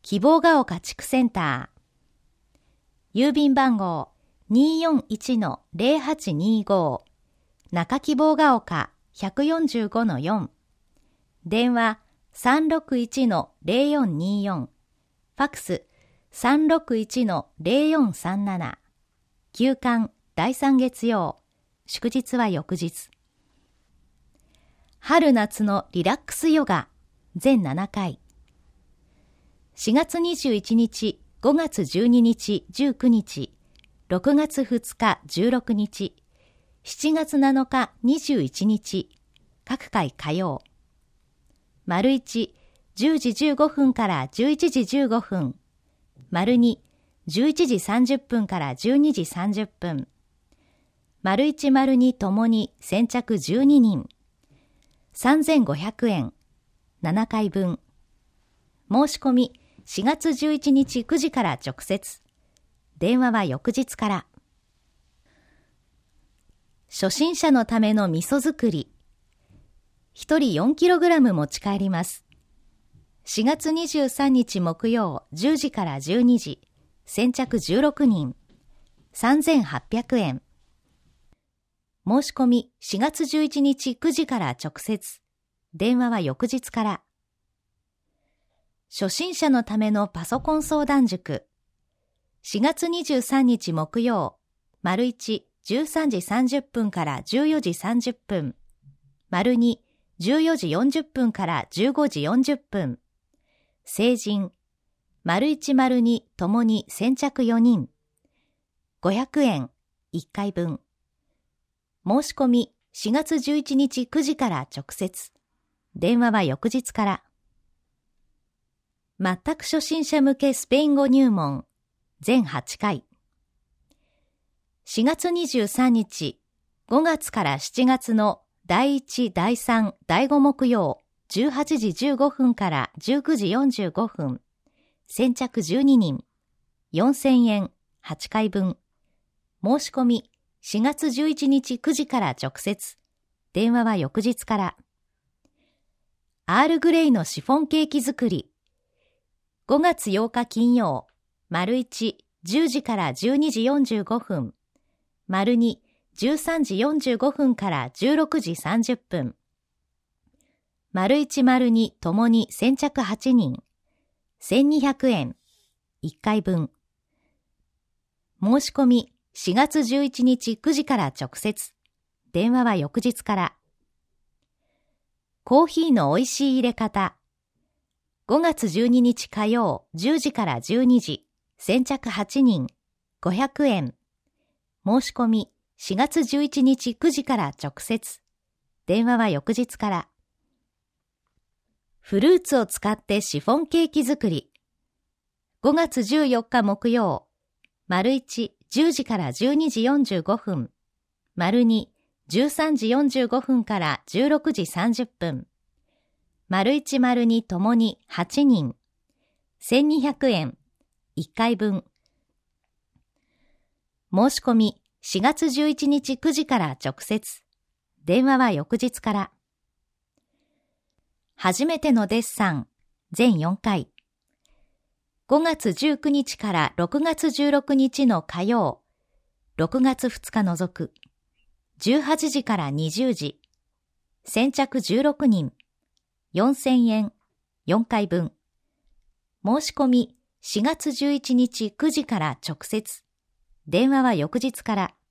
希望が丘地区センター。郵便番号 241-0825 中希望が丘 145-4。電話 361-0424。ファックス 361-0437。休館第3月曜。祝日は翌日。春夏のリラックスヨガ全7回。4月21日、5月12日、19日、6月2日、16日、7月7日、21日、各回火曜。丸1、10時15分から11時15分。丸2、11時30分から12時30分。丸1、丸2ともに先着12人。3500円。7回分。申し込み4月11日9時から直接。電話は翌日から。初心者のための味噌作り。1人 4kg 持ち帰ります。4月23日木曜10時から12時。先着16人。3800円。申し込み4月11日9時から直接。電話は翌日から。初心者のためのパソコン相談塾。4月23日木曜、丸1、13時30分から14時30分。丸2、14時40分から15時40分。成人。丸1、丸2ともに先着4人。500円、1回分。申し込み4月11日9時から直接。電話は翌日から。全く初心者向けスペイン語入門。全8回。4月23日、5月から7月の第1、第3、第5木曜、18時15分から19時45分。先着12人。4000円、8回分。申し込み4月11日9時から直接。電話は翌日から。アールグレイのシフォンケーキ作り。5月8日金曜、丸1、10時から12時45分。丸2、13時45分から16時30分。丸1、丸2ともに先着8人。1200円。1回分。申し込み4月11日9時から直接。電話は翌日から。コーヒーの美味しい入れ方。5月12日火曜10時から12時。先着8人。500円。申し込み4月11日9時から直接。電話は翌日から。フルーツを使ってシフォンケーキ作り。5月14日木曜。丸1、10時から12時45分。丸2、13時45分から16時30分。丸1、丸2ともに8人。1200円。1回分。申し込み4月11日9時から直接。電話は翌日から。初めてのデッサン。全4回。5月19日から6月16日の火曜。6月2日除く。18時から20時。先着16人。4000円。4回分。申し込み4月11日9時から直接。電話は翌日から。